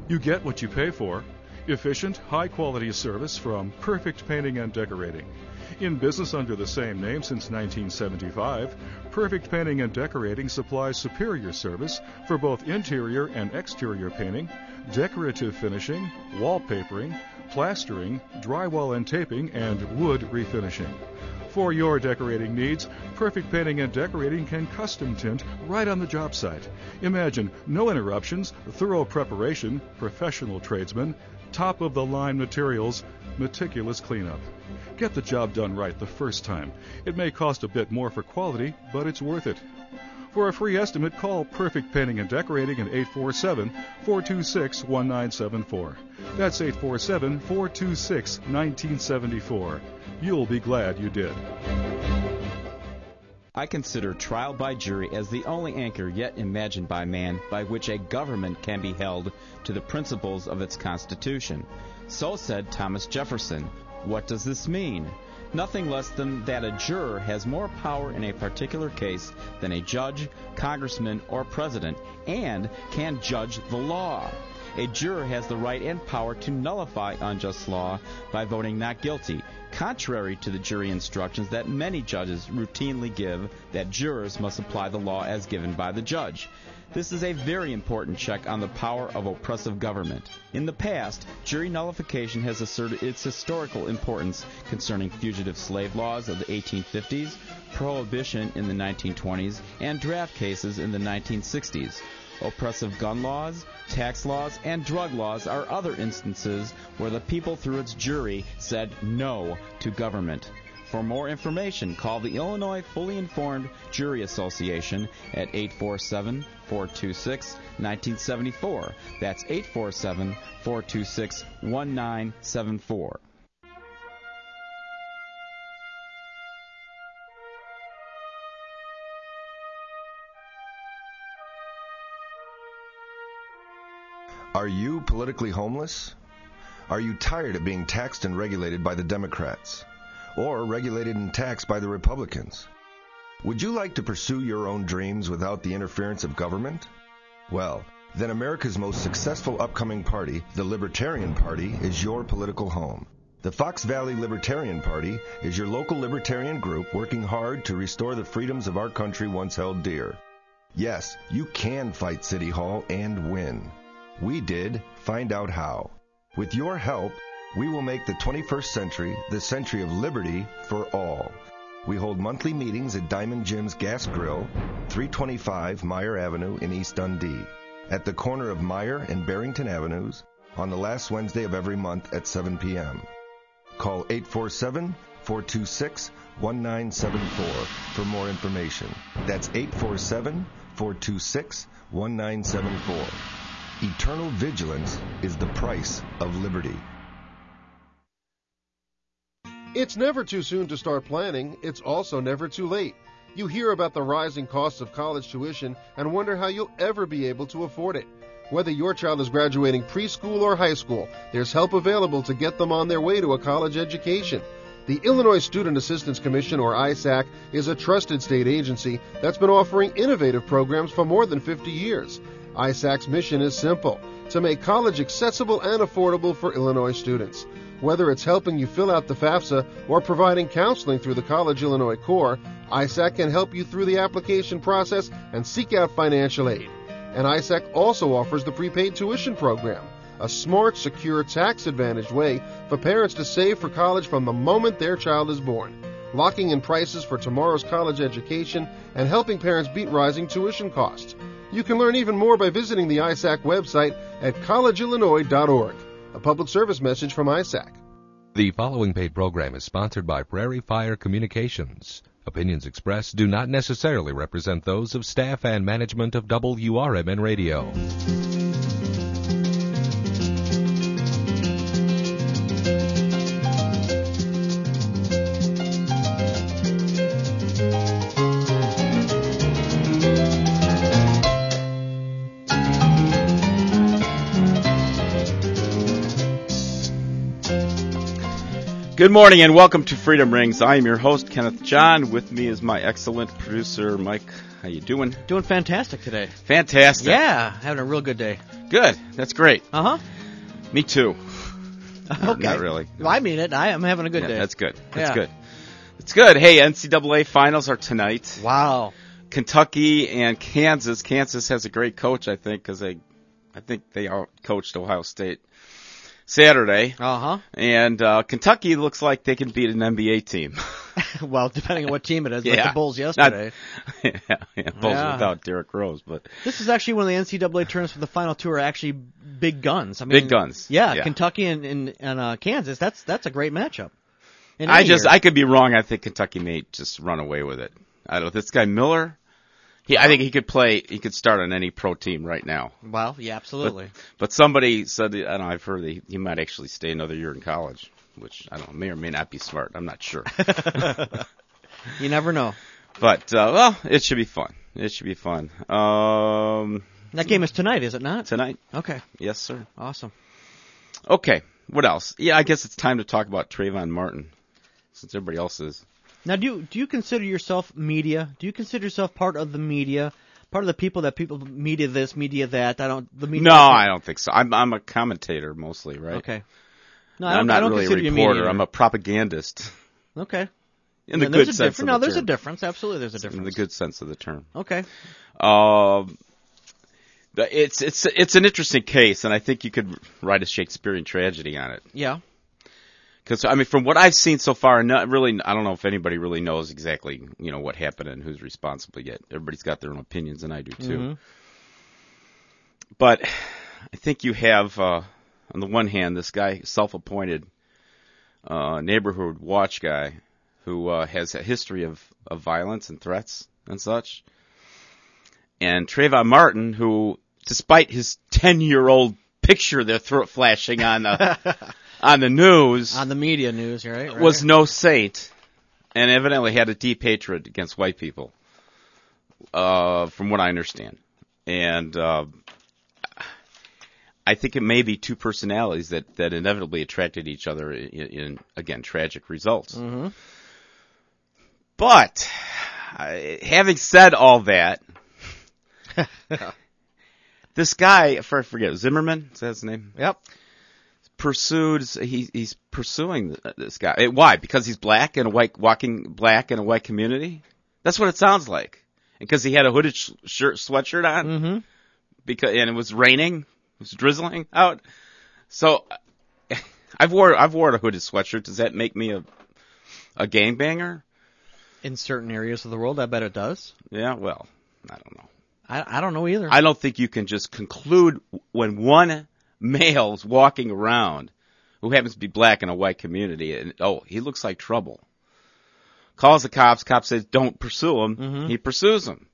You get what you pay for. Efficient, high-quality service from Perfect Painting and Decorating. In business under the same name since 1975, Perfect Painting and Decorating supplies superior service for both interior and exterior painting, decorative finishing, wallpapering, plastering, drywall and taping, and wood refinishing. For your decorating needs, Perfect Painting and Decorating can custom tint right on the job site. Imagine no interruptions, thorough preparation, professional tradesmen, top-of-the-line materials, meticulous cleanup. Get the job done right the first time. It may cost a bit more for quality, but it's worth it. For a free estimate, call Perfect Painting and Decorating at 847-426-1974. That's 847-426-1974. You'll be glad you did. I consider trial by jury as the only anchor yet imagined by man by which a government can be held to the principles of its Constitution. So said Thomas Jefferson. What does this mean? Nothing less than that a juror has more power in a particular case than a judge, congressman, or president, and can judge the law. A juror has the right and power to nullify unjust law by voting not guilty, contrary to the jury instructions that many judges routinely give that jurors must apply the law as given by the judge. This is a very important check on the power of oppressive government. In the past, jury nullification has asserted its historical importance concerning fugitive slave laws of the 1850s, prohibition in the 1920s, and draft cases in the 1960s. Oppressive gun laws, tax laws, and drug laws are other instances where the people through its jury said no to government. For more information, call the Illinois Fully Informed Jury Association at 847-426-1974. That's 847-426-1974. Are you politically homeless? Are you tired of being taxed and regulated by the Democrats? Or regulated and taxed by the Republicans? Would you like to pursue your own dreams without the interference of government? Well, then America's most successful upcoming party, the Libertarian Party, is your political home. The Fox Valley Libertarian Party is your local libertarian group working hard to restore the freedoms of our country once held dear. Yes, you can fight City Hall and win. We did. Find out how. With your help, we will make the 21st century the century of liberty for all. We hold monthly meetings at Diamond Jim's Gas Grill, 325 Meyer Avenue in East Dundee, at the corner of Meyer and Barrington Avenues, on the last Wednesday of every month at 7 p.m. Call 847-426-1974 for more information. That's 847-426-1974. Eternal vigilance is the price of liberty. It's never too soon to start planning. It's also never too late. You hear about the rising costs of college tuition and wonder how you'll ever be able to afford it. Whether your child is graduating preschool or high school, there's help available to get them on their way to a college education. The Illinois Student Assistance Commission, or ISAC, is a trusted state agency that's been offering innovative programs for more than 50 years. ISAC's mission is simple: to make college accessible and affordable for Illinois students. Whether it's helping you fill out the FAFSA or providing counseling through the College Illinois Core, ISAC can help you through the application process and seek out financial aid. And ISAC also offers the prepaid tuition program, a smart, secure, tax-advantaged way for parents to save for college from the moment their child is born, locking in prices for tomorrow's college education and helping parents beat rising tuition costs. You can learn even more by visiting the ISAC website at collegeillinois.org. A public service message from ISAC. The following paid program is sponsored by Prairie Fire Communications. Opinions expressed do not necessarily represent those of staff and management of WRMN Radio. Good morning and welcome to Freedom Rings. I am your host, Kenneth John. With me is my excellent producer, Mike. How you doing? Doing fantastic today. Fantastic. Yeah, having a real good day. Good. That's great. Uh-huh. Me too. Okay. Not really. Well, I mean it. I am having a good day. That's good. Yeah. Good. It's good. Hey, NCAA finals are tonight. Wow. Kentucky and Kansas. Kansas has a great coach, I think, because I think they out-coached Ohio State Saturday. Uh-huh. And Kentucky looks like they can beat an NBA team. Well, depending on what team it is, like Yeah. the Bulls yesterday. Bulls Yeah. without Derrick Rose, but This is actually one of the NCAA tournaments for the final two are actually big guns. I mean, big guns. Yeah, Kentucky and Kansas. That's a great matchup. I could be wrong. I think Kentucky may just run away with it. I don't know. This guy Miller, I think he could play. He could start on any pro team right now. Well, yeah, absolutely. But somebody said, I don't know, I've heard that he might actually stay another year in college, which I don't know, may or may not be smart. I'm not sure. You never know. But well, it should be fun. It should be fun. That game is tonight, is it not? Tonight? Okay. Yes, sir. Awesome. Okay. What else? Yeah, I guess it's time to talk about Trayvon Martin, since everybody else is. Now, do you consider yourself media? Do you consider yourself part of the media? Part of the people media this, media that? No, I don't think so. I'm a commentator mostly, right? Okay. No, I'm not really a consider you reporter. media. I'm a propagandist. Okay. In the good sense of the term. No, there's a difference. Absolutely, there's a difference. In the good sense of the term. Okay. It's an interesting case, and I think you could write a Shakespearean tragedy on it. Yeah. Because I mean, from what I've seen so far, not really, I don't know if anybody really knows exactly, what happened and who's responsible yet. Everybody's got their own opinions, and I do too. Mm-hmm. But I think you have, on the one hand, this guy, self-appointed neighborhood watch guy, who has a history of violence and threats and such, and Trayvon Martin, who, despite his 10-year-old picture they're flashing on the news, On the media news, right? was no saint, and evidently had a deep hatred against white people, from what I understand. And I think it may be two personalities that inevitably attracted each other in again, tragic results. Mm-hmm. But, having said all that, this guy, I forget, Zimmerman, is that his name? Yep. He's pursuing this guy. Why? Because he's black and walking black in a white community? That's what it sounds like. Because he had a hooded sweatshirt on? Mm-hmm. And it was raining, it was drizzling out. So, I've wore a hooded sweatshirt. Does that make me a gangbanger? In certain areas of the world, I bet it does. Yeah, well, I don't know. I don't know either. I don't think you can just conclude when one male's walking around who happens to be black in a white community and, he looks like trouble. Calls the cops. Cops says, don't pursue him. Mm-hmm. He pursues him.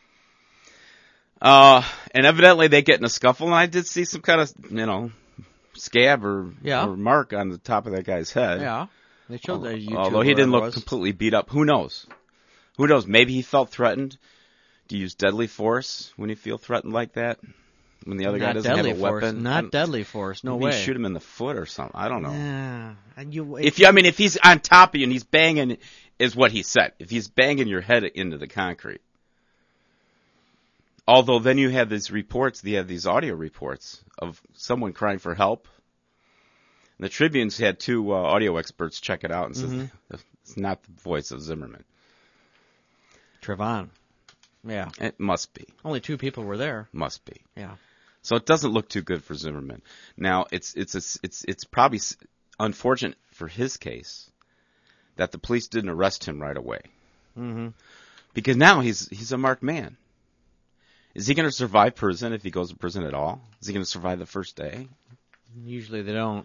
And evidently they get in a scuffle, and I did see some kind of, scab or mark on the top of that guy's head. Yeah. They showed that YouTube. Although he didn't look completely beat up. Who knows? Maybe he felt threatened to use deadly force when you feel threatened like that. When the other guy doesn't have a weapon. Not deadly force. No way. Maybe shoot him in the foot or something. I don't know. Yeah. And If he's on top of you and he's banging, is what he said. If he's banging your head into the concrete. Although then you have these audio reports of someone crying for help. And the Tribune's had two audio experts check it out and says it's not the voice of Zimmerman. Trayvon. Yeah. It must be. Only two people were there. Must be. Yeah. So it doesn't look too good for Zimmerman. Now it's probably unfortunate for his case that the police didn't arrest him right away. Mm-hmm. Because now he's a marked man. Is he going to survive prison if he goes to prison at all? Is he going to survive the first day? Usually they don't.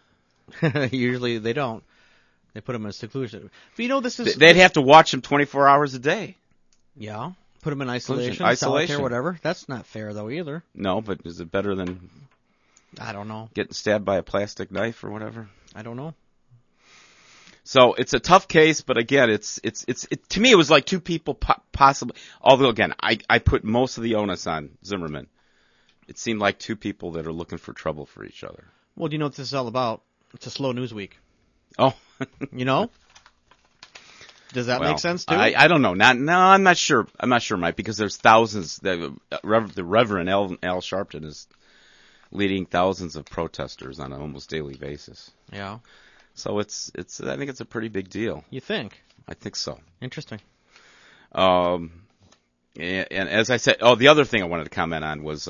They put him in seclusion. But this is... They'd have to watch him 24 hours a day. Yeah. Put him in isolation, solitary, whatever. That's not fair, though, either. No, but is it better than... I don't know. Getting stabbed by a plastic knife or whatever? I don't know. So it's a tough case, but again, it's to me it was like two people possibly. Although again, I put most of the onus on Zimmerman. It seemed like two people that are looking for trouble for each other. Well, do you know what this is all about? It's a slow news week. Oh. You know? Does that make sense too? I don't know. I'm not sure. I'm not sure, Mike, because there's thousands. The Reverend Al Sharpton is leading thousands of protesters on an almost daily basis. Yeah. So it's. I think it's a pretty big deal. You think? I think so. Interesting. And as I said, the other thing I wanted to comment on was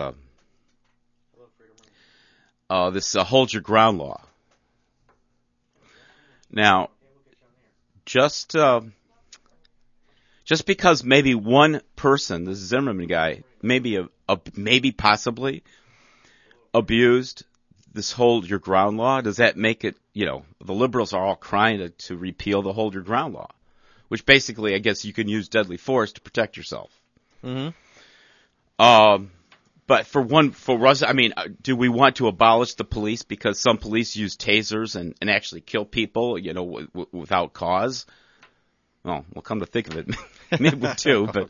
this hold your ground law. Now, just because maybe one person, this Zimmerman guy, maybe possibly abused this hold your ground law, does that make it, the liberals are all crying to repeal the hold your ground law, which basically, I guess you can use deadly force to protect yourself. Mm-hmm. But for us, I mean, do we want to abolish the police because some police use tasers and actually kill people, without cause? Well, come to think of it, maybe we do, but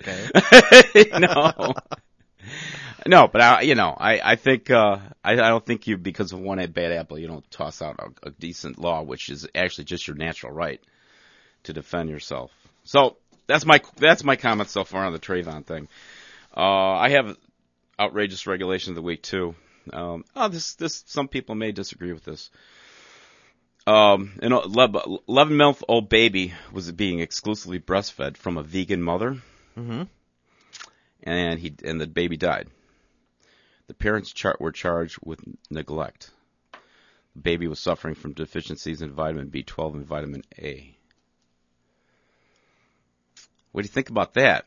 no, but I think I don't think you, because of one bad apple, you don't toss out a decent law, which is actually just your natural right to defend yourself. So that's my comment so far on the Trayvon thing. I have outrageous regulation of the week too. This some people may disagree with this. An 11-month-old baby was being exclusively breastfed from a vegan mother, mm-hmm. and the baby died. The parents were charged with neglect. The baby was suffering from deficiencies in vitamin B12 and vitamin A. What do you think about that?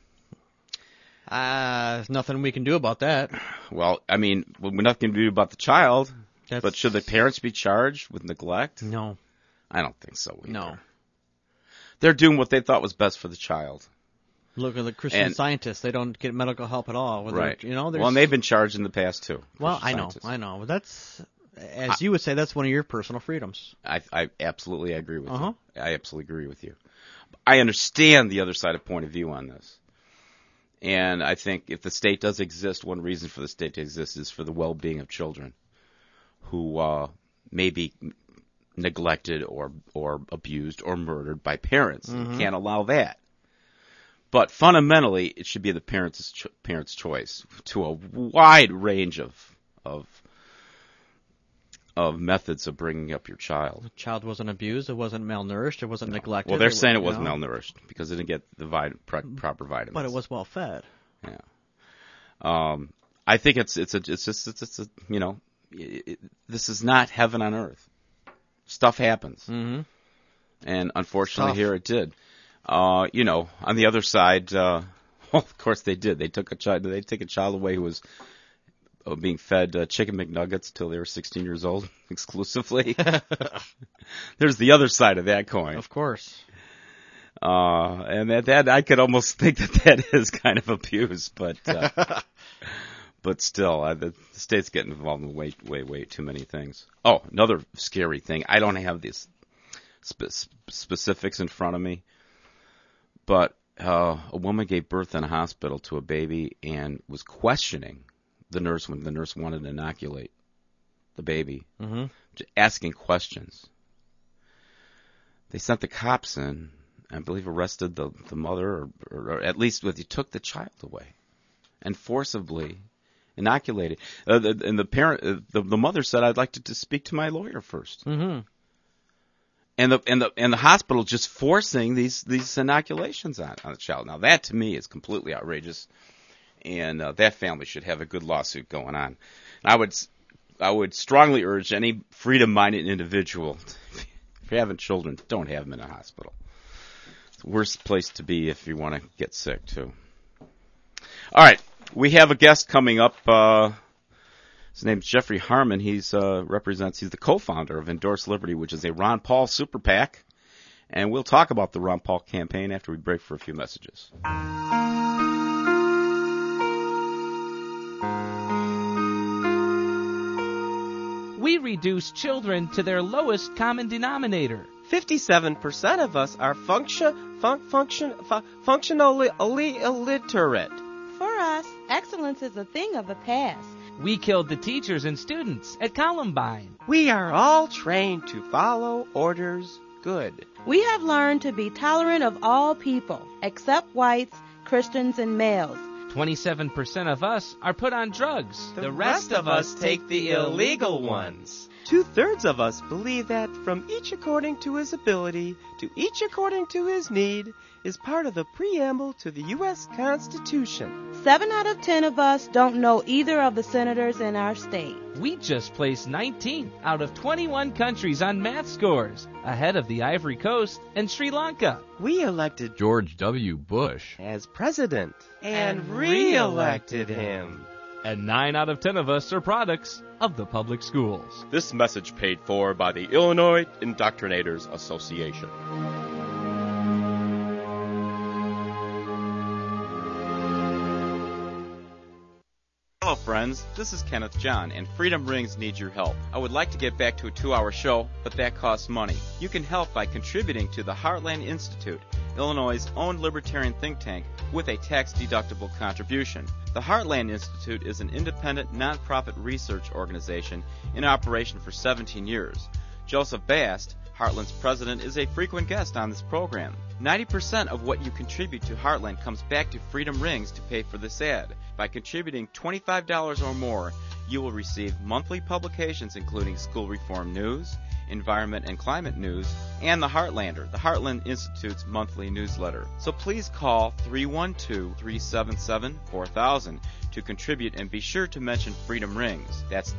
There's nothing we can do about that. Well, I mean, nothing to do about the child. But should the parents be charged with neglect? No. I don't think so either. No. They're doing what they thought was best for the child. Look at the Christian Scientists. They don't get medical help at all. Right. Well, and they've been charged in the past, too. Well, I know. But that's, as you would say, that's one of your personal freedoms. I absolutely agree with you. I absolutely agree with you. I understand the other side of point of view on this. And I think if the state does exist, one reason for the state to exist is for the well-being of children who may be neglected or abused or murdered by parents. Mm-hmm. You can't allow that. But fundamentally, it should be the parents' choice to a wide range of methods of bringing up your child. The child wasn't abused. It wasn't malnourished. It wasn't neglected. Well, they're saying it wasn't malnourished because it didn't get the proper vitamins. But it was well fed. Yeah. I think it's this is not heaven on earth. Stuff happens. Mm-hmm. And unfortunately here it did. On the other side, of course they did. They took a child away who was being fed chicken McNuggets till they were 16 years old exclusively. There's the other side of that coin. Of course. And that I could almost think that is kind of abuse, but but still, the state's getting involved in way too many things. Oh, another scary thing. I don't have these specifics in front of me, but a woman gave birth in a hospital to a baby and was questioning the nurse when the nurse wanted to inoculate the baby, mm-hmm. asking questions. They sent the cops in, I believe arrested the mother, or at least they took the child away and forcibly inoculated. And the parent, the mother said, "I'd like to speak to my lawyer first." Mm-hmm. And the hospital just forcing these inoculations on the child. Now that to me is completely outrageous, and that family should have a good lawsuit going on. And I would strongly urge any freedom-minded individual, if you're having children, don't have them in a hospital. It's the worst place to be if you want to get sick too. All right. We have a guest coming up. His name's Jeffrey Harmon. He's the co-founder of Endorse Liberty, which is a Ron Paul super PAC. And we'll talk about the Ron Paul campaign after we break for a few messages. We reduce children to their lowest common denominator. 57% of us are functionally illiterate. For us, excellence is a thing of the past. We killed the teachers and students at Columbine. We are all trained to follow orders good. We have learned to be tolerant of all people, except whites, Christians, and males. 27% of us are put on drugs. The rest of us take the illegal ones. 2/3 of us believe that from each according to his ability to each according to his need is part of the preamble to the U.S. Constitution. 7 out of 10 of us don't know either of the senators in our state. We just placed 19th out of 21 countries on math scores, ahead of the Ivory Coast and Sri Lanka. We elected George W. Bush as president and re-elected him. And 9 out of 10 of us are products of the public schools. This message paid for by the Illinois Indoctrinators Association. Hello friends, this is Kenneth John, and Freedom Rings needs your help. I would like to get back to a 2-hour show, but that costs money. You can help by contributing to the Heartland Institute, Illinois' own libertarian think tank, with a tax-deductible contribution. The Heartland Institute is an independent, nonprofit research organization in operation for 17 years. Joseph Bast, Heartland's president, is a frequent guest on this program. 90% of what you contribute to Heartland comes back to Freedom Rings to pay for this ad. By contributing $25 or more, you will receive monthly publications including school reform news, environment and climate news, and The Heartlander, the Heartland Institute's monthly newsletter. So please call 312-377-4000 to contribute, and be sure to mention Freedom Rings. That's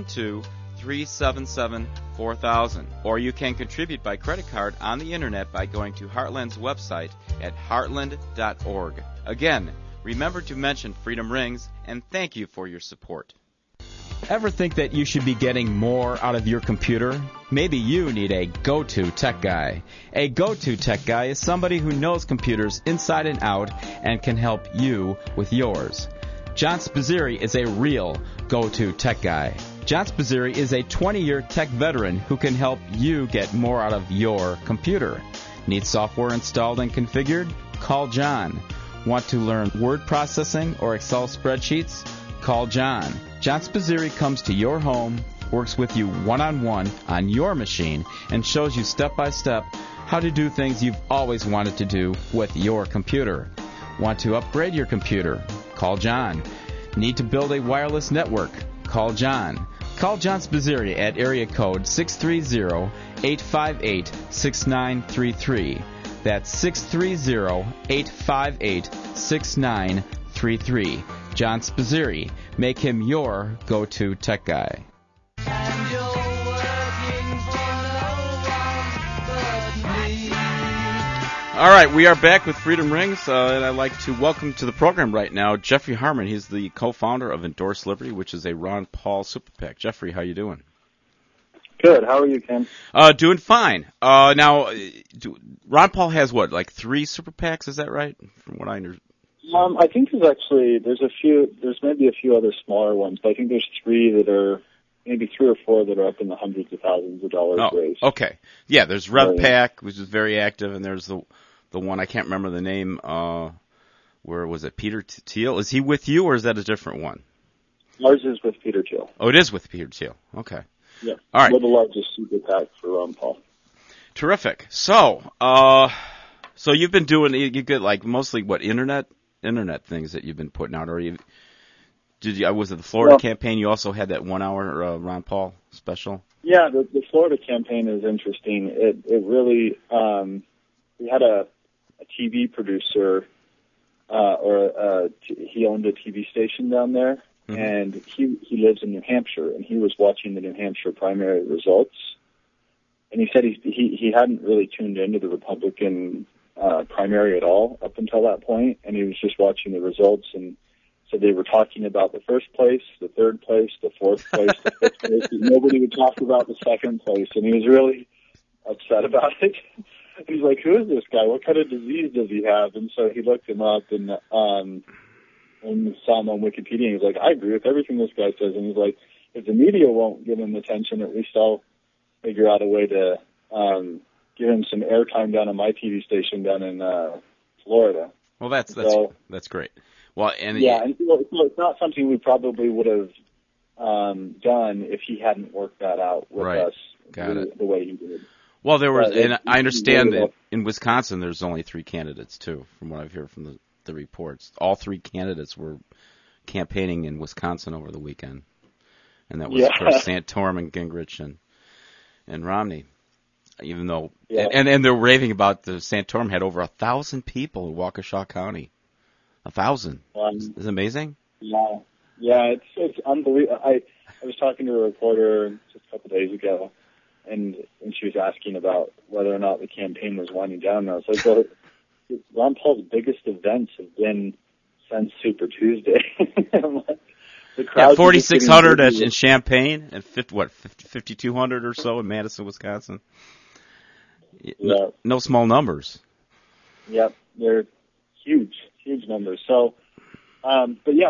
312-377-4000. Or you can contribute by credit card on the internet by going to Heartland's website at heartland.org. Again, remember to mention Freedom Rings, and thank you for your support. Ever think that you should be getting more out of your computer? Maybe you need a go-to tech guy. A go-to tech guy is somebody who knows computers inside and out and can help you with yours. John Spazzeri is a real go-to tech guy. John Spazzeri is a 20-year tech veteran who can help you get more out of your computer. Need software installed and configured? Call John. Want to learn word processing or Excel spreadsheets? Call John. John Spazzeri comes to your home, works with you one-on-one on your machine, and shows you step-by-step how to do things you've always wanted to do with your computer. Want to upgrade your computer? Call John. Need to build a wireless network? Call John. Call John Spazzeri at area code 630-858-6933. That's 630-858-6933. John Spazzeri. Make him your go-to tech guy. All right, we are back with Freedom Rings, and I'd like to welcome to the program right now Jeffrey Harmon. He's the co-founder of Endorse Liberty, which is a Ron Paul super PAC. Jeffrey, how you doing? Good. How are you, Ken? Doing fine. Now, Ron Paul has what, like 3 super PACs? Is that right? From what I understand. I think there's maybe a few other smaller ones, but I think there's 3 that are, maybe 3 or 4 that are up in the hundreds of thousands of dollars raised. Okay. Yeah, there's Rev PAC, which is very active, and there's the one, I can't remember the name, where was it, Peter Thiel? Is he with you, or is that a different one? Ours is with Peter Thiel. Oh, it is with Peter Thiel. Okay. Yeah. All right. We're the largest super PAC for Ron Paul. Terrific. So you've been doing, you get like mostly what, internet things that you've been putting out, or was it the Florida campaign? You also had that 1 hour Ron Paul special? Yeah, the Florida campaign is interesting. It really, we had a TV producer, he owned a TV station down there, mm-hmm. and he lives in New Hampshire, and he was watching the New Hampshire primary results, and he said he hadn't really tuned into the Republican primary at all up until that point, and he was just watching the results, and so they were talking about the first place, the third place, the fourth place, the fifth place, and nobody would talk about the second place, and he was really upset about it. He's like, who is this guy? What kind of disease does he have? And so he looked him up and saw him on Wikipedia, and he's like, I agree with everything this guy says. And he's like, if the media won't give him attention, at least I'll figure out a way to give him some airtime down on my TV station down in Florida. Well, that's great. Well, and so it's not something we probably would have done if he hadn't worked that out with us the way he did. Well, there was, and I understand that in Wisconsin there's only 3 candidates too, from what I've heard from the reports. All 3 candidates were campaigning in Wisconsin over the weekend, and that was of course Santorum and Gingrich and Romney. Even though, and they're raving about the Santorum had over 1,000 people in Waukesha County. 1,000. Isn't it amazing? Yeah, it's unbelievable. I was talking to a reporter just a couple days ago, and she was asking about whether or not the campaign was winding down. And I was like, well, Ron Paul's biggest events have been since Super Tuesday. The crowd 4,600 in Champaign and 5,200 or so in Madison, Wisconsin. Yeah. No small numbers. Yep, they're huge numbers. So, but yeah,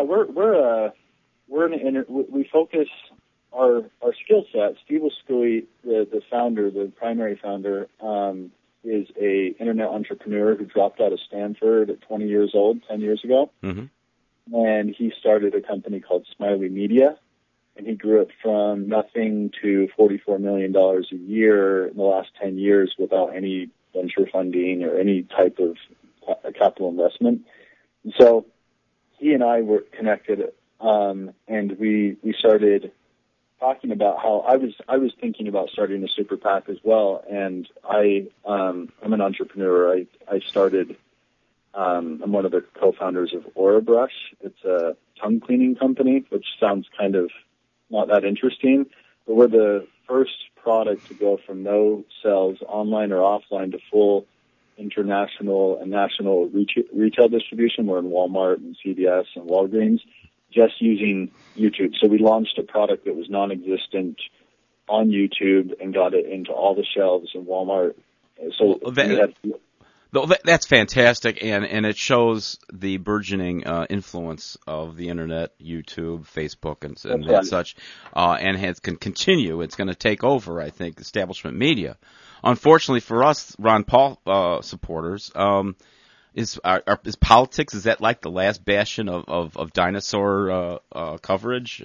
we focus our skill set. Steve Wiscui, the founder, the primary founder, is a internet entrepreneur who dropped out of Stanford at 20 years old 10 years ago, and he started a company called Smiley Media. And he grew it from nothing to $44 million a year in the last 10 years without any venture funding or any type of capital investment. And so he and I were connected, and we started talking about how I was thinking about starting a super PAC as well. And I'm an entrepreneur. I started. I'm one of the co-founders of AuraBrush. It's a tongue cleaning company, which sounds kind of not that interesting, but we're the first product to go from no sales, online or offline, to full international and national retail distribution. We're in Walmart and CVS and Walgreens, just using YouTube. So we launched a product that was non-existent on YouTube and got it into all the shelves in Walmart. So that's fantastic, and it shows the burgeoning influence of the internet, YouTube, Facebook, and such, and can continue. It's going to take over, I think, establishment media. Unfortunately for us, Ron Paul supporters, is politics, is that like the last bastion of dinosaur coverage?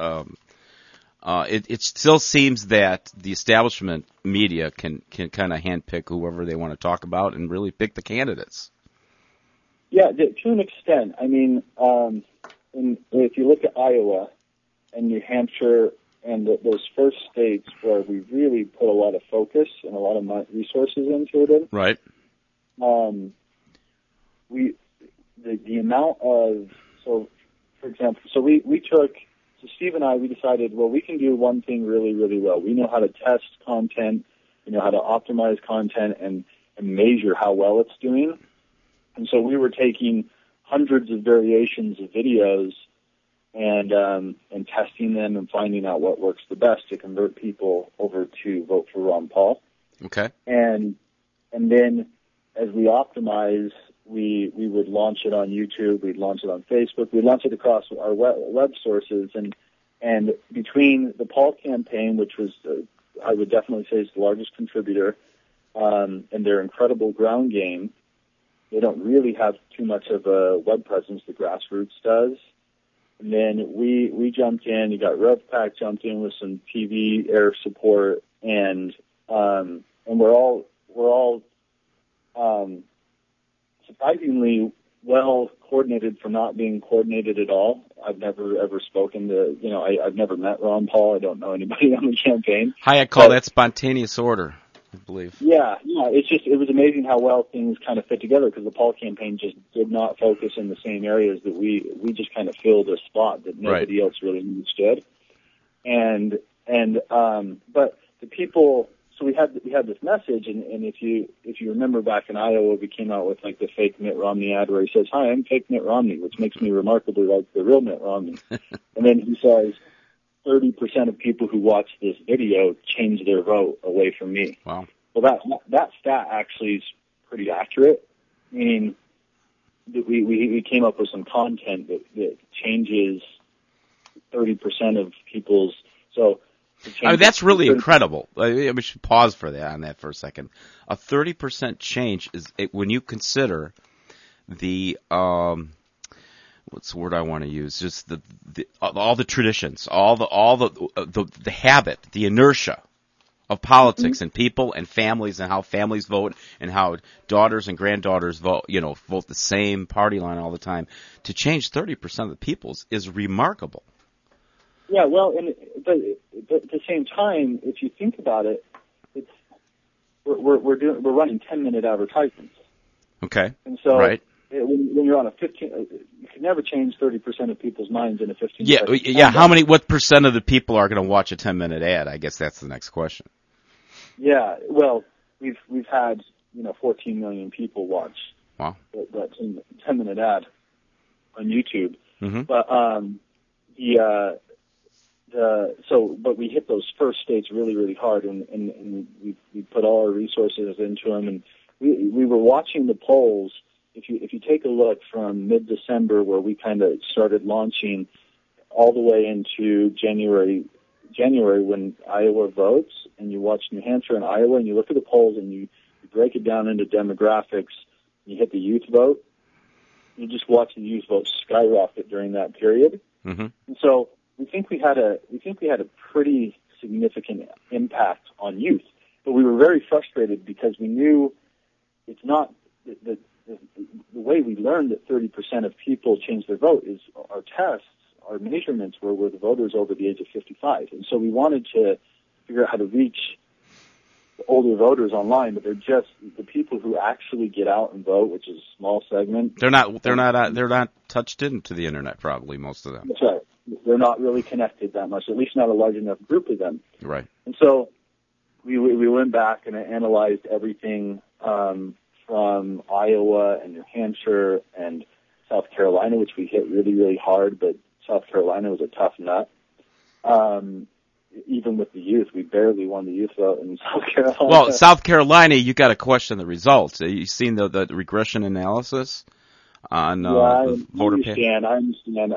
It still seems that the establishment media can kind of handpick whoever they want to talk about and really pick the candidates. Yeah, to an extent. I mean, if you look at Iowa and New Hampshire and those first states where we really put a lot of focus and a lot of resources into it. Right. The amount of, so for example, So Steve and I, we decided, well, we can do one thing really, really well. We know how to test content, we know how to optimize content and measure how well it's doing. And so we were taking hundreds of variations of videos and testing them and finding out what works the best to convert people over to vote for Ron Paul. Okay. And then as we optimize, we would launch it on YouTube, we'd launch it on Facebook, we'd launch it across our web sources, and between the Paul campaign, which was, I would definitely say is the largest contributor, and their incredible ground game, they don't really have too much of a web presence, the grassroots does. And then we jumped in, you got RevPAC jumped in with some TV air support, and we're all surprisingly well coordinated for not being coordinated at all. I've never ever spoken to, I've never met Ron Paul. I don't know anybody on the campaign. I call that spontaneous order, I believe. Yeah, it was amazing how well things kind of fit together, because the Paul campaign just did not focus in the same areas that we just kind of filled a spot that nobody else really understood. But the people, so we had this message, and if you remember back in Iowa, we came out with like the fake Mitt Romney ad where he says, "Hi, I'm fake Mitt Romney," which makes me remarkably like the real Mitt Romney. And then he says, 30% of people who watch this video change their vote away from me. Wow. Well, that stat actually is pretty accurate, meaning that we came up with some content that changes 30% of people's, so. That's really incredible. We should pause on that for a second. A 30% change is, when you consider the, what's the word I want to use? Just all the traditions, all the habit, the inertia of politics and people and families and how families vote and how daughters and granddaughters vote the same party line all the time. To change 30% of the people's is remarkable. Yeah, well, but at the same time, if you think about it, we're running 10-minute advertisements. Okay. And so right. When you're on a 15, you can never change 30% of people's minds in a 15. Yeah. What percent of the people are going to watch a 10-minute ad? I guess that's the next question. Yeah. Well, we've had 14 million people watch. Wow. That 10-minute ad on YouTube. Mm-hmm. But but we hit those first states really, really hard, and we put all our resources into them, and we were watching the polls. If you take a look from mid-December, where we kind of started launching, all the way into January when Iowa votes, and you watch New Hampshire and Iowa, and you look at the polls and you break it down into demographics, you hit the youth vote, you just watch the youth vote skyrocket during that period. Mm-hmm. And so we think we had a pretty significant impact on youth, but we were very frustrated because we knew it's not the way we learned that 30% of people change their vote is our tests, our measurements were the voters over the age of 55, and so we wanted to figure out how to reach older voters online, but they're just the people who actually get out and vote, which is a small segment. They're not touched into the internet, probably, most of them. That's right. They're not really connected that much, at least not a large enough group of them. Right. And so we went back and analyzed everything from Iowa and New Hampshire and South Carolina, which we hit really, really hard, but South Carolina was a tough nut. Even with the youth, we barely won the youth vote in South Carolina. Well, South Carolina, you got to question the results. You seen the regression analysis on the voter pay? I understand.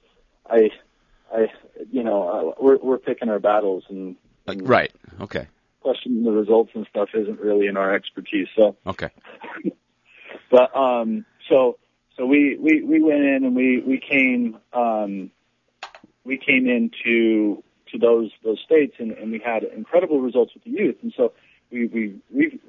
We're picking our battles and right. Okay. Questioning the results and stuff isn't really in our expertise. So okay. But so we went in and we came into those states and we had incredible results with the youth, and so we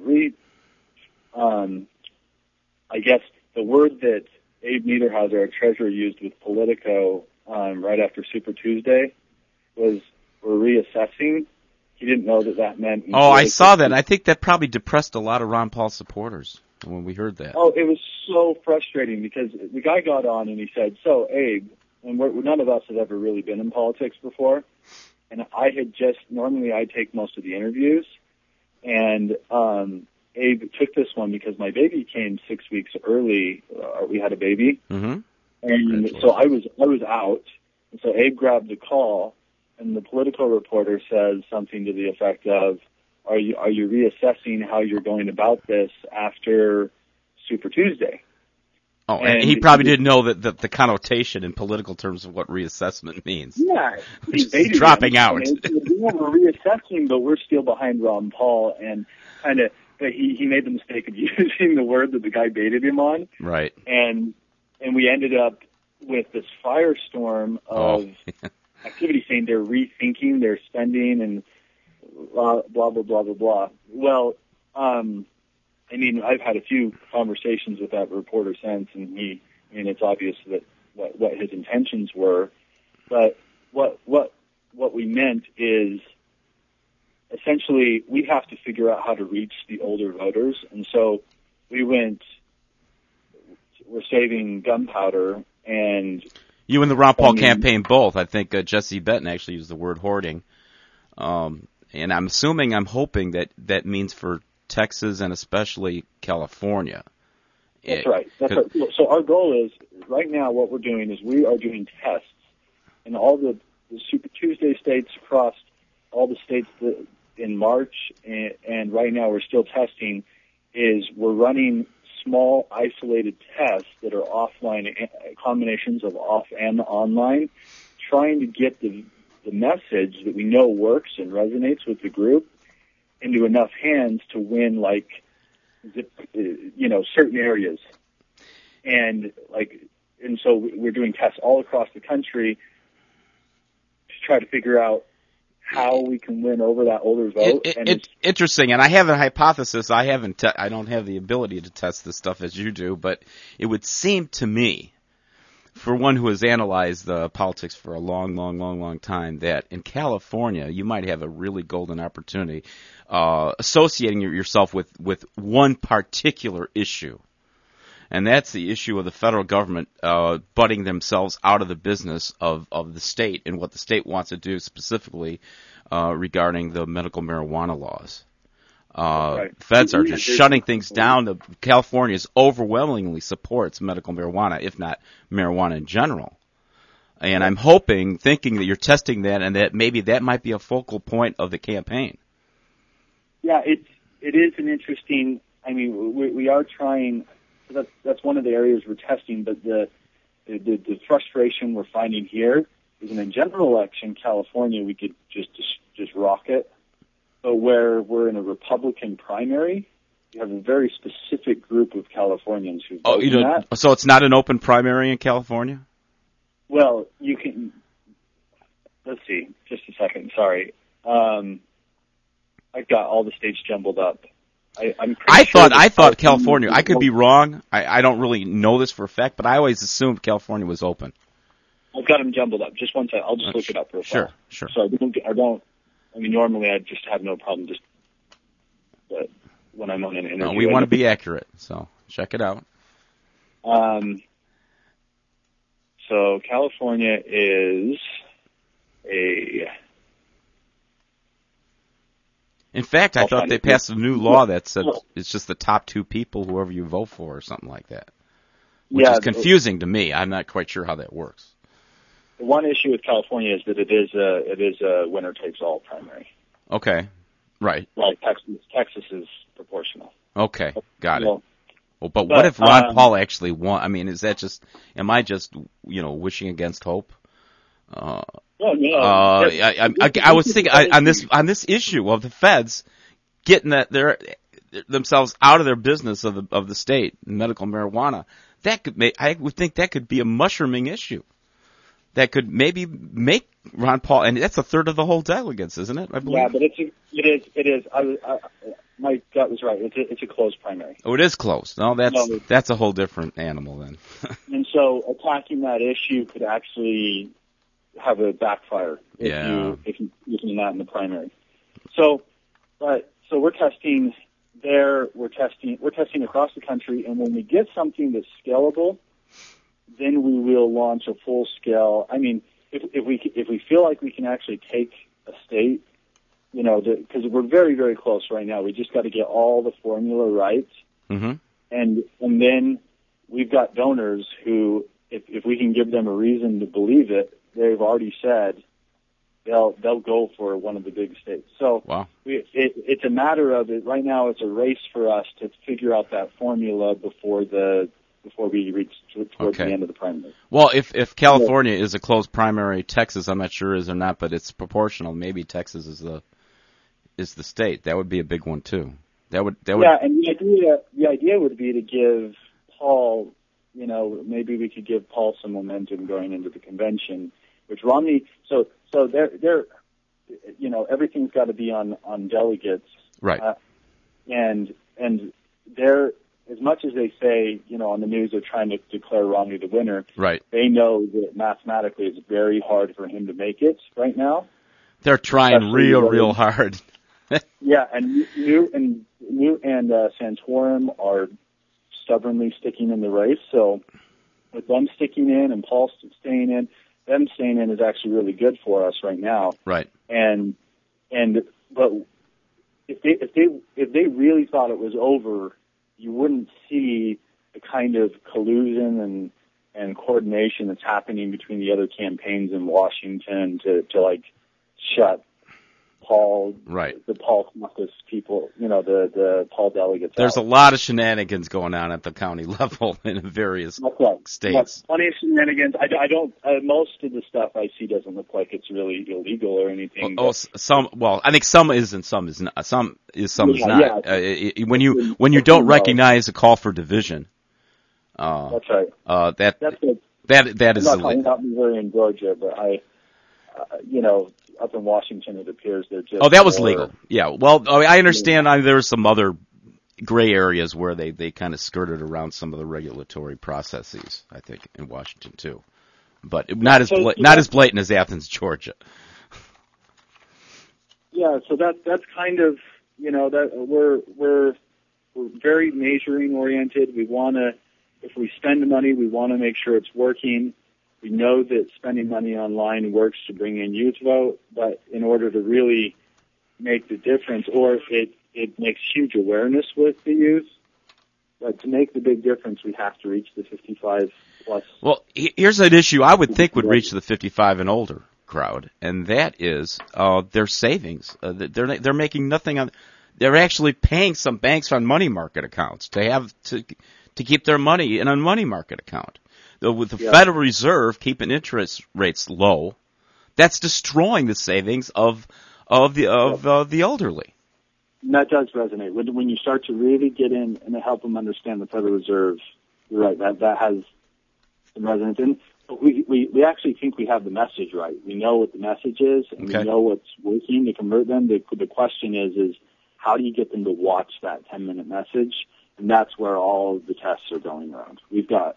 I guess the word that Abe Niederhauser, our treasurer, used with Politico right after Super Tuesday was we're reassessing. He didn't know that meant. Oh, I saw that. I think that probably depressed a lot of Ron Paul supporters when we heard that. Oh, it was so frustrating because the guy got on and he said, "So, Abe," and none of us had ever really been in politics before, and I had normally I take most of the interviews, and Abe took this one because my baby came 6 weeks early. We had a baby, mm-hmm. and so I was out, and so Abe grabbed the call. And the Politico reporter says something to the effect of, "Are you reassessing how you're going about this after Super Tuesday?" Oh, and he probably didn't know that the connotation in political terms of what reassessment means. Yeah, he's dropping out. We're reassessing, but we're still behind Ron Paul, and kind of he made the mistake of using the word that the guy baited him on. Right. And we ended up with this firestorm of. Activity saying they're rethinking their spending and blah, blah, blah, blah, blah, blah. Well, I've had a few conversations with that reporter since, and it's obvious that what his intentions were. But what we meant is essentially we have to figure out how to reach the older voters. And so we're saving gunpowder and... You and the Ron Paul campaign both. I think Jesse Benton actually used the word hoarding. And I'm hoping that means for Texas and especially California. That's right. So our goal is, right now what we're doing is we are doing tests in all the Super Tuesday states across all the states in March, and right now we're still testing, we're running small isolated tests that are offline, combinations of off and online, trying to get the message that we know works and resonates with the group into enough hands to win certain areas. And so we're doing tests all across the country try to figure out how we can win over that older vote. Interesting, and I have a hypothesis. I don't have the ability to test this stuff as you do, but it would seem to me, for one who has analyzed the politics for a long time, that in California you might have a really golden opportunity associating yourself with one particular issue. And that's the issue of the federal government butting themselves out of the business of the state and what the state wants to do specifically regarding the medical marijuana laws. Right. Feds are just shutting things down. California overwhelmingly supports medical marijuana, if not marijuana in general. And I'm thinking that you're testing that, and that maybe that might be a focal point of the campaign. Yeah, it is an interesting. I mean, we are trying. That's one of the areas we're testing, but the frustration we're finding here is in a general election, California, we could just rock it. But where we're in a Republican primary, you have a very specific group of Californians who vote in that. So it's not an open primary in California? Well, you can. Let's see, just a second. Sorry, I've got all the states jumbled up. I thought California. I could be wrong. I don't really know this for a fact, but I always assumed California was open. I've got them jumbled up. Just one second. I'll just look it up real fast. Sure. So I don't. I mean, normally I just have no problem. But when I'm on an interview, we want to be accurate. So check it out. So California is a. In fact, I thought they passed a new law that said it's just the top two people, whoever you vote for, or something like that. Which is confusing to me. I'm not quite sure how that works. The one issue with California is that it is a winner takes all primary. Okay, right. Like Texas is proportional. Okay, got it. Well, but what if Ron Paul actually won? I mean, is that just? Am I just wishing against hope? I was thinking on this issue of the feds getting themselves out of their business of the state, medical marijuana. I would think that could be a mushrooming issue. That could maybe make Ron Paul, and that's a third of the whole delegates, isn't it? I believe. Yeah, but it is. My gut was right. It's a closed primary. Oh, it is closed. No, that's a whole different animal then. And so attacking that issue could actually have a backfire if you using that in the primary. So we're testing there. We're testing across the country, and when we get something that's scalable, then we will launch a full scale. I mean, if we feel like we can actually take a state, because we're very, very close right now. We just got to get all the formula right, and then we've got donors who, if we can give them a reason to believe it, they've already said they'll go for one of the big states. So it's a matter of it right now. It's a race for us to figure out that formula before we reach towards the end of the primary. Well, if California is a closed primary, Texas I'm not sure is or not, but it's proportional. Maybe Texas is the state. That would be a big one too. That would. Yeah, and the idea would be to give Paul. Maybe we could give Paul some momentum going into the convention, which Romney. So they're everything's got to be on delegates, right? And they're, as much as they say, on the news they're trying to declare Romney the winner, right? They know that mathematically it's very hard for him to make it right now. They're trying real hard. Yeah, and New and Santorum are stubbornly sticking in the race. So with them sticking in and Paul staying in, them staying in is actually really good for us right now. Right. But if they really thought it was over, you wouldn't see the kind of collusion and coordination that's happening between the other campaigns in Washington to shut Paul, right? The Paul caucus people, the Paul delegates. There's a lot of shenanigans going on at the county level in various states. Plenty of shenanigans. I don't. Most of the stuff I see doesn't look like it's really illegal or anything. Some. Well, I think some is and some is not. Some is not. Yeah. When you don't recognize a call for division. That's right. That is. I'm not Missouri and Georgia, but up in Washington, it appears they're just. Oh, that was legal. Yeah. Well, I understand there are some other gray areas where they kind of skirted around some of the regulatory processes, I think, in Washington too, but not as blatant as Athens, Georgia. Yeah, so that's kind of that we're very measuring oriented. We want to, if we spend money, we want to make sure it's working. We know that spending money online works to bring in youth vote, but in order to really make the difference, or it makes huge awareness with the youth, but to make the big difference, we have to reach the 55 plus. Well, here's an issue I would think would reach the 55 and older crowd, and that is their savings. They're making nothing on. They're actually paying some banks on money market accounts to keep their money in a money market account. With the Federal Reserve keeping interest rates low, that's destroying the savings of the elderly. And that does resonate. When you start to really get in and help them understand the Federal Reserve, you're right, that has some resonance. And we actually think we have the message right. We know what the message is, and we know what's working to convert them. The question is how do you get them to watch that 10-minute message? And that's where all of the tests are going around. We've got,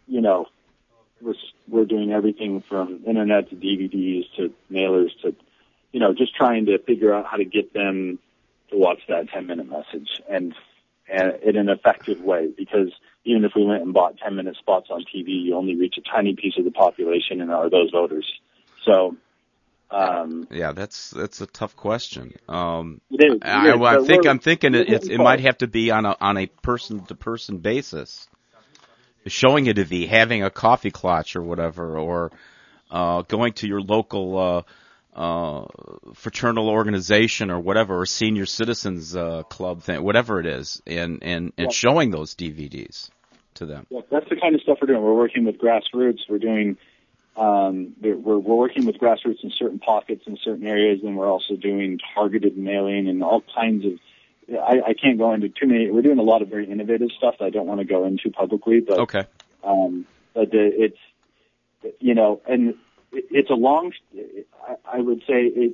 we're doing everything from internet to DVDs to mailers to, just trying to figure out how to get them to watch that 10-minute message and in an effective way. Because even if we went and bought 10-minute spots on TV, you only reach a tiny piece of the population, and are those voters. So, that's a tough question. It is. I'm thinking it might have to be on a person-to-person basis. Showing it to be having a coffee clutch or whatever, or going to your local fraternal organization or whatever, or senior citizens club thing, whatever it is, and showing those DVDs to them. Yeah, that's the kind of stuff we're doing. We're working with grassroots. We're doing we're working with grassroots in certain pockets in certain areas, and we're also doing targeted mailing and all kinds of. I can't go into too many. We're doing a lot of very innovative stuff that I don't want to go into publicly, but okay. But it's and it's a long. I would say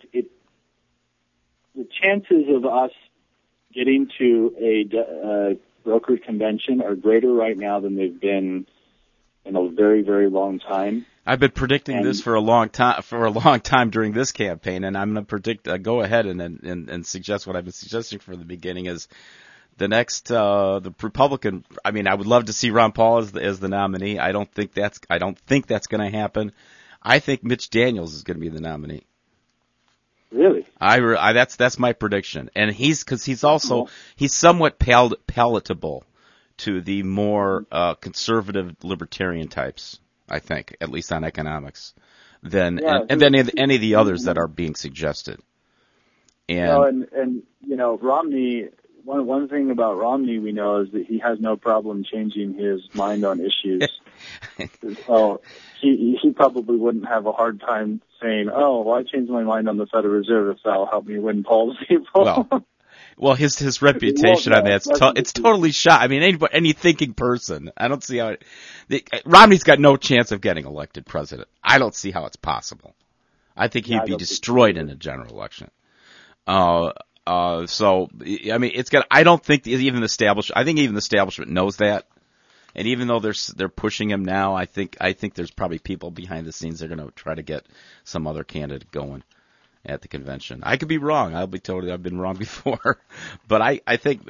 the chances of us getting to a brokered convention are greater right now than they've been in a very, very long time. I've been predicting this for a long time during this campaign, and I'm going to predict. Go ahead and suggest what I've been suggesting from the beginning is the next the Republican. I mean, I would love to see Ron Paul as the nominee. I don't think that's going to happen. I think Mitch Daniels is going to be the nominee. Really? That's my prediction, and he's somewhat palatable to the more conservative libertarian types. I think, at least on economics, than any of the others that are being suggested. And Romney. One thing about Romney we know is that he has no problem changing his mind on issues. So he probably wouldn't have a hard time saying, "Oh, well, I changed my mind on the Federal Reserve if that'll help me win polls." Well, his reputation on that, it's totally shot. I mean, any thinking person, I don't see how Romney's got no chance of getting elected president. I don't see how it's possible. I think he'd be destroyed in a general election. So, I mean, I don't think even the establishment knows that. And even though they're pushing him now, I think there's probably people behind the scenes that are going to try to get some other candidate going at the convention. I could be wrong. I've been wrong before, but I think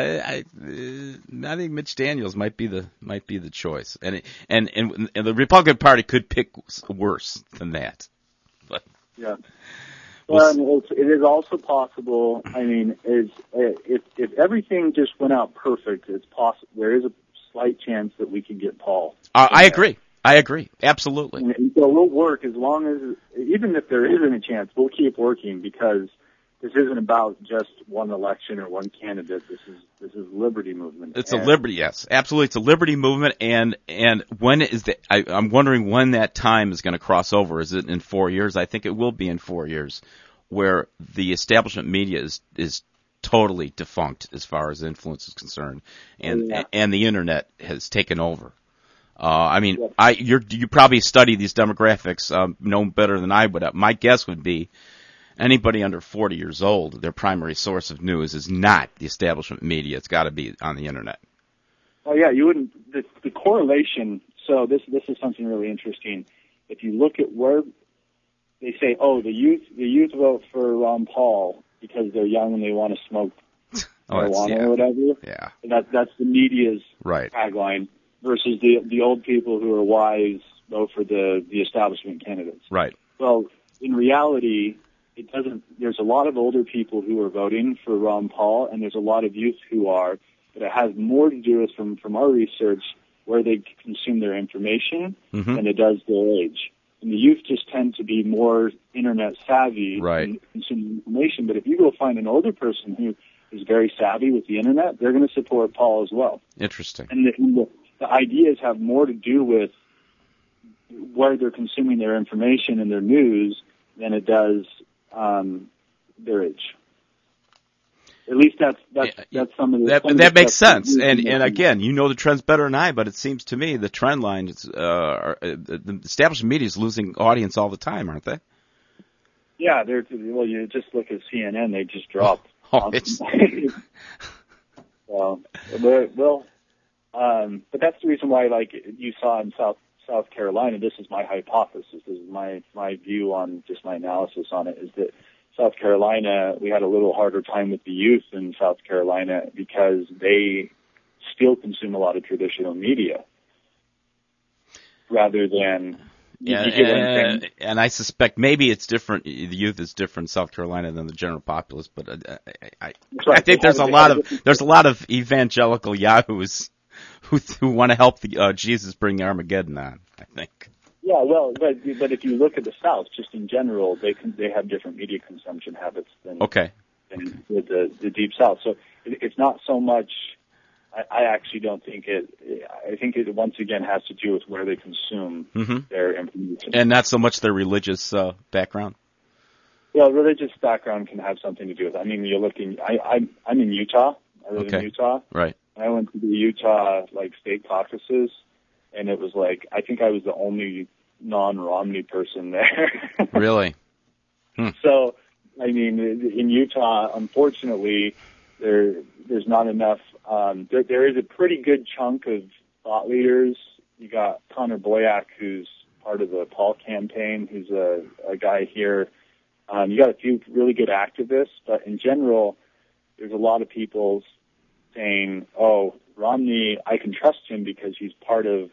Mitch Daniels might be the choice, and the Republican Party could pick worse than that. But yeah. Well, it is also possible. I mean, if everything just went out perfect, it's possible. There is a slight chance that we could get Paul. I agree. Absolutely. And so we'll work as long as, even if there isn't a chance, we'll keep working because this isn't about just one election or one candidate. This is liberty movement. It's a liberty, yes, absolutely. It's a liberty movement, and when is that? I'm wondering when that time is going to cross over. Is it in 4 years? I think it will be in 4 years, where the establishment media is totally defunct as far as influence is concerned, and the internet has taken over. You probably study these demographics, know better than I would. My guess would be anybody under 40 years old, their primary source of news is not the establishment media. It's got to be on the internet. Oh yeah, you wouldn't. The correlation. So this is something really interesting. If you look at where they say, the youth vote for Ron Paul because they're young and they want to smoke marijuana or whatever. Yeah. That's the media's right tagline versus the old people who are wise vote for the establishment candidates. Right. Well, in reality, it doesn't. There's a lot of older people who are voting for Ron Paul, and there's a lot of youth who are. But it has more to do with, from our research, where they consume their information than it does their age. And the youth just tend to be more internet savvy and consume information. But if you go find an older person who is very savvy with the internet, they're going to support Paul as well. Interesting. And the ideas have more to do with where they're consuming their information and their news than it does their age. At least that's some of the... That makes sense. And again, you know the trends better than I, but it seems to me the trend line is the established media is losing audience all the time, aren't they? Yeah, you just look at CNN, they just drop. But that's the reason why, like you saw in South Carolina, this is my hypothesis, this is my view on just my analysis on it, is that South Carolina, we had a little harder time with the youth in South Carolina because they still consume a lot of traditional media rather than... And I suspect maybe it's different. The youth is different in South Carolina than the general populace, but I think there's a lot of evangelical yahoos who want to help Jesus bring Armageddon on, I think. Yeah, well, but if you look at the South, just in general, they have different media consumption habits than the Deep South. So it's not so much. I actually don't think it. I think it once again has to do with where they consume their information, and not so much their religious background. Well, religious background can have something to do with it. I mean, you're looking. I'm in Utah. I live in Utah. Right. I went to the Utah state caucuses. And it was I think I was the only non-Romney person there. Really? So, I mean, in Utah, unfortunately, there's not enough. There is a pretty good chunk of thought leaders. You got Connor Boyack, who's part of the Paul campaign, who's a guy here. You got a few really good activists, but in general, there's a lot of people saying, Romney, I can trust him because he's part of,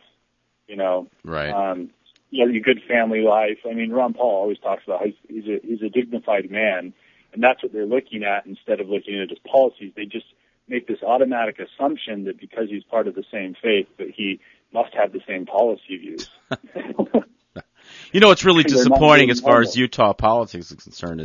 your good family life. I mean, Ron Paul always talks about how he's a dignified man, and that's what they're looking at instead of looking at his policies. They just make this automatic assumption that because he's part of the same faith, that he must have the same policy views. It's really disappointing as far as Utah politics is concerned.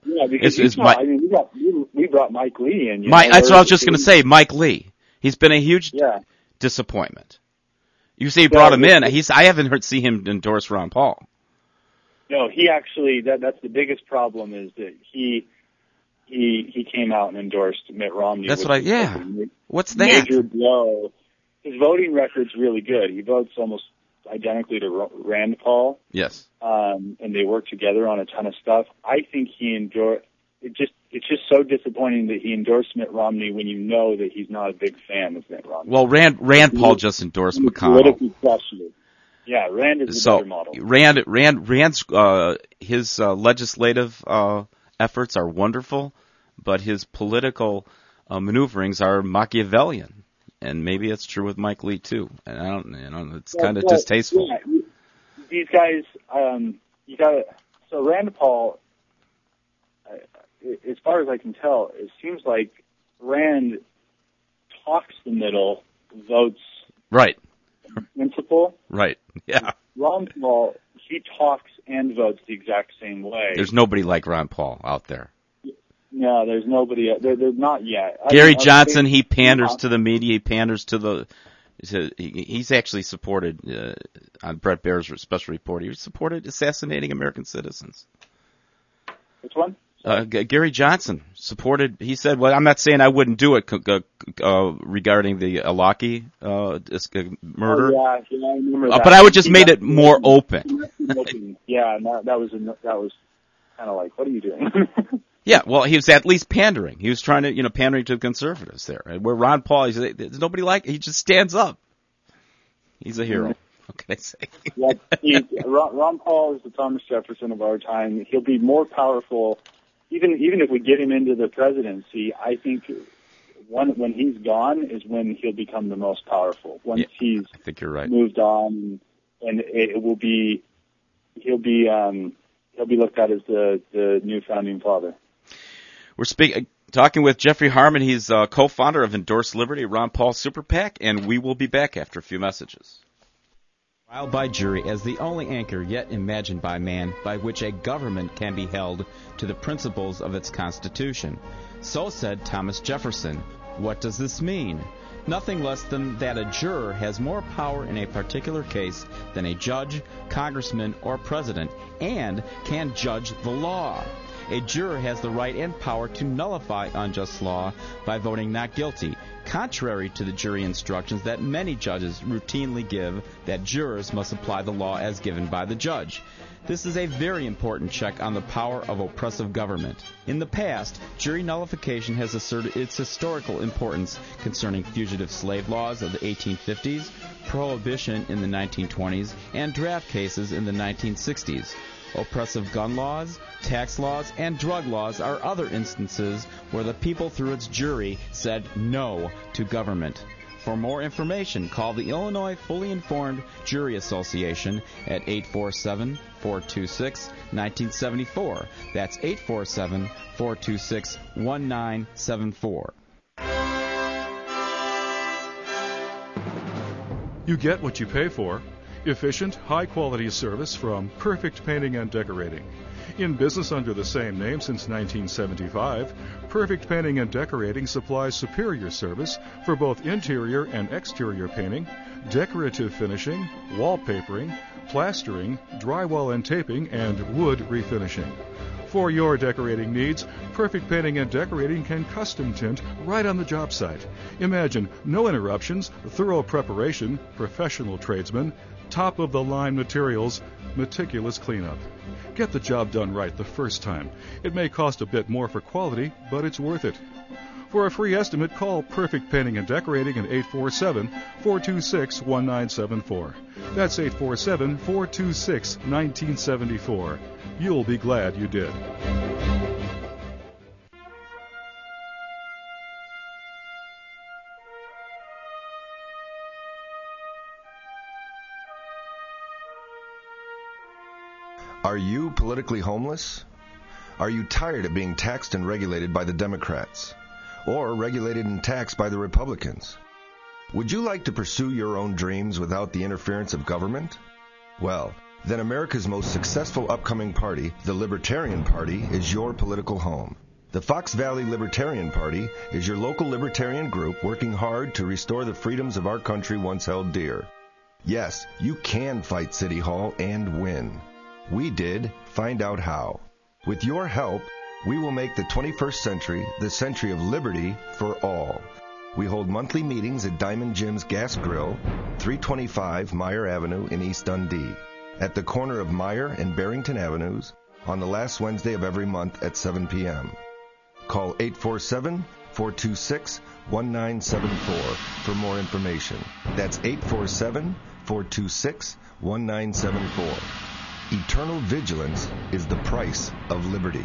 We brought Mike Lee in. That's what I was just going to say. Mike Lee, he's been a huge disappointment. You say you brought him in. I haven't seen him endorse Ron Paul. No, he actually. That's the biggest problem is that he came out and endorsed Mitt Romney. That's what What's that? Major blow. His voting record's really good. He votes almost identically to Rand Paul. Yes. And they work together on a ton of stuff. I think he endorsed. It's just so disappointing that he endorsed Mitt Romney when you know that he's not a big fan of Mitt Romney. Well, Rand Paul just endorsed McConnell. Yeah, Rand is the better model. Rand's his legislative efforts are wonderful, but his political maneuverings are Machiavellian, and maybe it's true with Mike Lee too. And I don't, it's kind of distasteful. Yeah, these guys, so Rand Paul. As far as I can tell, it seems like Rand talks the middle, votes principle. Right. Yeah. Ron Paul, he talks and votes the exact same way. There's nobody like Ron Paul out there. No, there's nobody. There's not yet. Gary Johnson, he panders to the media. He panders to the. He's actually supported on Brett Baer's special report. He supported assassinating American citizens. Which one? Gary Johnson supported. He said, "Well, I'm not saying I wouldn't do it regarding the Alaki murder. Oh, yeah, I remember that. But I would just made it more open." Yeah, and that was kind of like, what are you doing? Yeah, well, he was at least pandering. He was trying to, pandering to the conservatives there. Where Ron Paul, there's nobody like he just stands up. He's a hero. What can I say? Yeah, Ron Paul is the Thomas Jefferson of our time. He'll be more powerful, even if we get him into the presidency. I think when he's gone is when he'll become the most powerful. Once he's I think you're right. Moved on, and it will be he'll be looked at as the new founding father. We're talking with Jeffrey Harmon. He's co-founder of Endorse Liberty, Ron Paul Super PAC, and we will be back after a few messages. Trial by jury as the only anchor yet imagined by man by which a government can be held to the principles of its constitution. So said Thomas Jefferson. What does this mean? Nothing less than that a juror has more power in a particular case than a judge, congressman, or president, and can judge the law. A juror has the right and power to nullify unjust law by voting not guilty, contrary to the jury instructions that many judges routinely give that jurors must apply the law as given by the judge. This is a very important check on the power of oppressive government. In the past, jury nullification has asserted its historical importance concerning fugitive slave laws of the 1850s, prohibition in the 1920s, and draft cases in the 1960s. Oppressive gun laws, tax laws, and drug laws are other instances where the people through its jury said no to government. For more information, call the Illinois Fully Informed Jury Association at 847-426-1974. That's 847-426-1974. You get what you pay for. Efficient, high-quality service from Perfect Painting and Decorating. In business under the same name since 1975, Perfect Painting and Decorating supplies superior service for both interior and exterior painting, decorative finishing, wallpapering, plastering, drywall and taping, and wood refinishing. For your decorating needs, Perfect Painting and Decorating can custom tint right on the job site. Imagine no interruptions, thorough preparation, professional tradesmen, top-of-the-line materials, meticulous cleanup. Get the job done right the first time. It may cost a bit more for quality, but it's worth it. For a free estimate, call Perfect Painting and Decorating at 847-426-1974. That's 847-426-1974. You'll be glad you did. Are you politically homeless? Are you tired of being taxed and regulated by the Democrats? Or regulated and taxed by the Republicans? Would you like to pursue your own dreams without the interference of government? Well, then America's most successful upcoming party, the Libertarian Party, is your political home. The Fox Valley Libertarian Party is your local libertarian group working hard to restore the freedoms of our country once held dear. Yes, you can fight City Hall and win. We did. Find out how. With your help, we will make the 21st century the century of liberty for all. We hold monthly meetings at Diamond Jim's Gas Grill, 325 Meyer Avenue in East Dundee, at the corner of Meyer and Barrington Avenues, on the last Wednesday of every month at 7 p.m. Call 847-426-1974 for more information. That's 847-426-1974. Eternal vigilance is the price of liberty.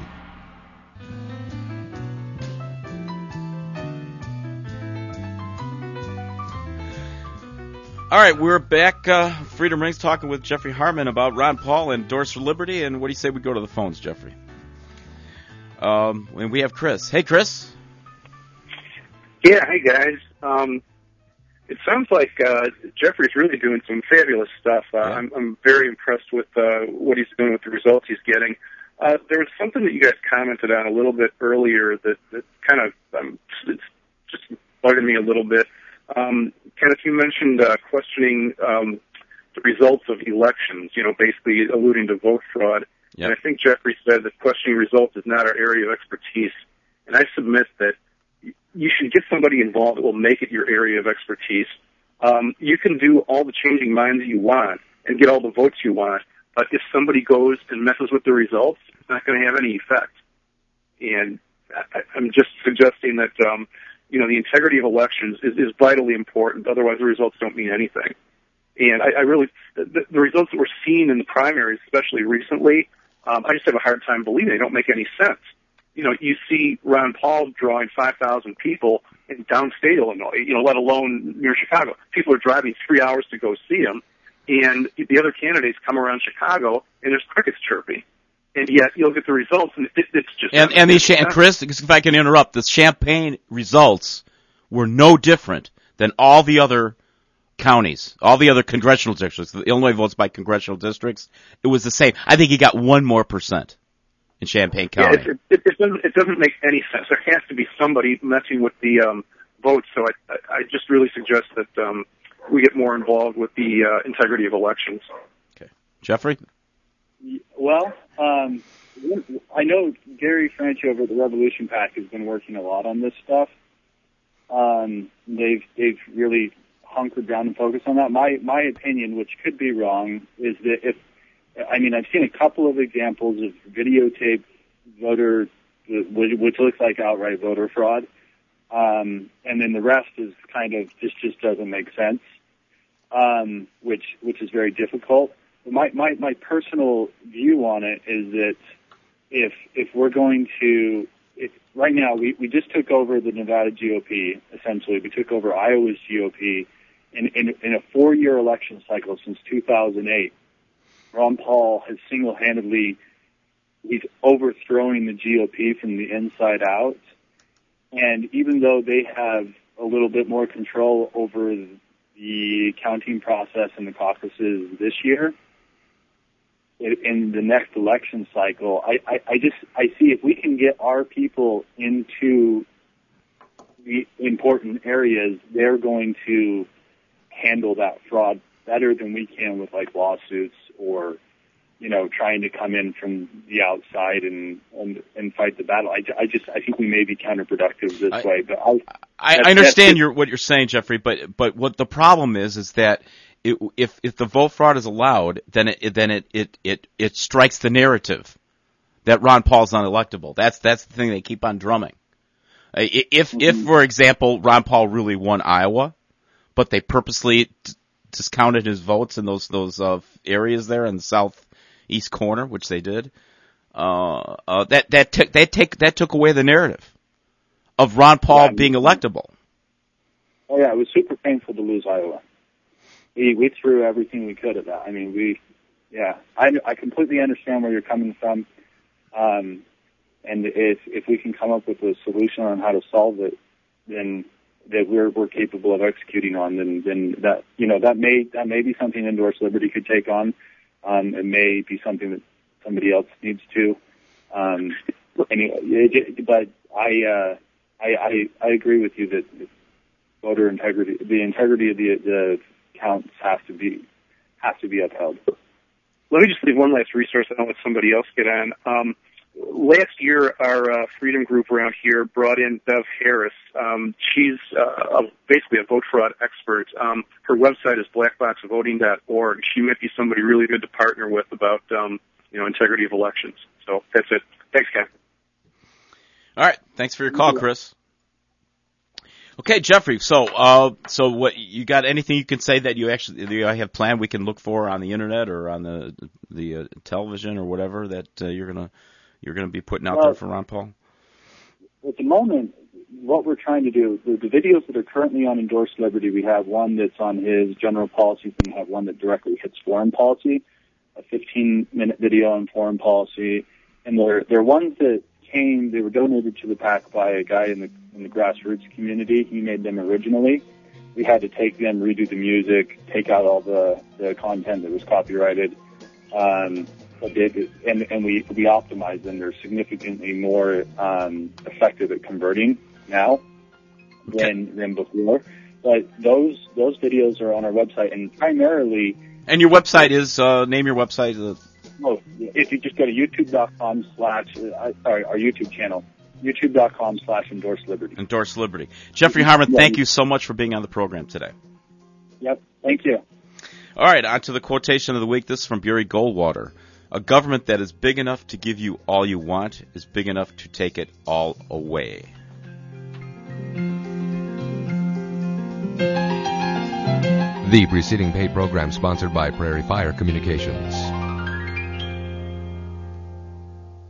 All right, we're back. Freedom Rings talking with Jeffrey Harmon about Ron Paul and Endorse for Liberty. And what do you say we go to the phones, Jeffrey? And we have Chris. Hey, Chris. Yeah, hey, guys. It sounds like Jeffrey's really doing some fabulous stuff. I'm very impressed with what he's doing with the results he's getting. There was something that you guys commented on a little bit earlier that kind of it's just bugged me a little bit. Kenneth, you mentioned questioning the results of elections, basically alluding to vote fraud. And I think Jeffrey said that questioning results is not our area of expertise. And I submit that you should get somebody involved that will make it your area of expertise. You can do all the changing minds you want and get all the votes you want, but if somebody goes and messes with the results, it's not going to have any effect. And I'm just suggesting that, the integrity of elections is vitally important. Otherwise, the results don't mean anything. And I really, the results that we're seeing in the primaries, especially recently, I just have a hard time believing they don't make any sense. You see Ron Paul drawing 5,000 people in downstate Illinois, let alone near Chicago. People are driving 3 hours to go see him, and the other candidates come around Chicago, and there's crickets chirping. And yet you'll get the results, and it's just... And Chris, if I can interrupt, the Champaign results were no different than all the other counties, all the other congressional districts. The Illinois votes by congressional districts, it was the same. I think he got 1% more in Champaign County. Yeah, it doesn't make any sense. There has to be somebody messing with the votes, so I just really suggest that we get more involved with the integrity of elections. Okay. Jeffrey? Well, I know Gary Franchi over at the Revolution PAC has been working a lot on this stuff. They've really hunkered down and focused on that. My opinion, which could be wrong, is that I've seen a couple of examples of videotaped voter, which looks like outright voter fraud, and then the rest is kind of just doesn't make sense, which is very difficult. My personal view on it is that if we're going to, right now we just took over the Nevada GOP, essentially. We took over Iowa's GOP in a 4-year election cycle since 2008. Ron Paul has single-handedly, he's overthrowing the GOP from the inside out. And even though they have a little bit more control over the counting process and the caucuses this year, in the next election cycle, I see if we can get our people into the important areas, they're going to handle that fraud better than we can with like lawsuits or, trying to come in from the outside and fight the battle. I think we may be counterproductive this way. But I understand what you're saying, Jeffrey. But what the problem is that if the vote fraud is allowed, then it strikes the narrative that Ron Paul's unelectable. That's the thing they keep on drumming. If for example Ron Paul really won Iowa, but they purposely discounted his votes in those areas there in the southeast corner, which they did, that took away the narrative of Ron Paul being electable. Oh yeah, it was super painful to lose Iowa. We threw everything we could at that. I completely understand where you're coming from, and if we can come up with a solution on how to solve it, then that we're capable of executing on, then that may be something Endorse Liberty could take on. It may be something that somebody else needs to. But I agree with you that voter integrity, the integrity of the counts has to be upheld. Let me just leave one last resource and I'll let somebody else get on. Last year, our freedom group around here brought in Bev Harris. She's basically a vote fraud expert. Her website is blackboxvoting.org. She might be somebody really good to partner with about integrity of elections. So that's it. Thanks, Ken. All right. Thanks for your call, Chris. Okay, Jeffrey. So what you got? Anything you can say that you have planned? We can look for on the internet or on the television or whatever that you're gonna be putting out there for Ron Paul. At the moment, what we're trying to do, the videos that are currently on Endorse Liberty, we have one that's on his general policy, and we have one that directly hits foreign policy, a 15-minute video on foreign policy, and they're ones that they were donated to the PAC by a guy in the grassroots community. He made them originally. We had to take them, redo the music, take out all the content that was copyrighted, and we optimized them. They're significantly more effective at converting now than before. But those videos are on our website, and primarily. And your website is name your website. Oh, if you just go to youtube.com/ our YouTube channel, youtube.com/endorse liberty. Endorse Liberty. Jeffrey Harmon, thank you so much for being on the program today. Yep, thank you. All right, on to the quotation of the week. This is from Bury Goldwater. A government that is big enough to give you all you want is big enough to take it all away. The preceding paid program sponsored by Prairie Fire Communications.